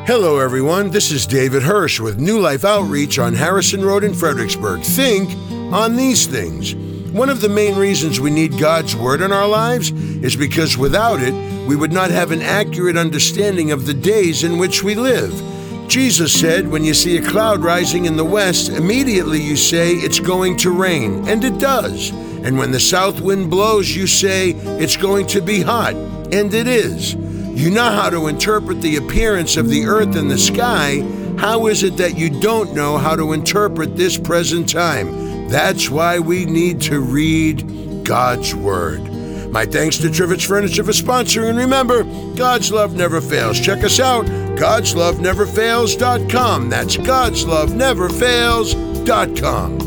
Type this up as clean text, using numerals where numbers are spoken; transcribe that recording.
Hello, everyone. This is David Hirsch with New Life Outreach on Harrison Road in Fredericksburg. Think on these things. One of the main reasons we need God's Word in our lives is because without it, we would not have an accurate understanding of the days in which we live. Jesus said, when you see a cloud rising in the west, immediately you say it's going to rain, and it does. And when the south wind blows, you say it's going to be hot, and it is. You know how to interpret the appearance of the earth and the sky. How is it that you don't know how to interpret this present time? That's why we need to read God's Word. My thanks to Trivets Furniture for sponsoring, and remember, God's love never fails. Check us out, God'sLoveNeverFails.com. That's God'sLoveNeverFails.com.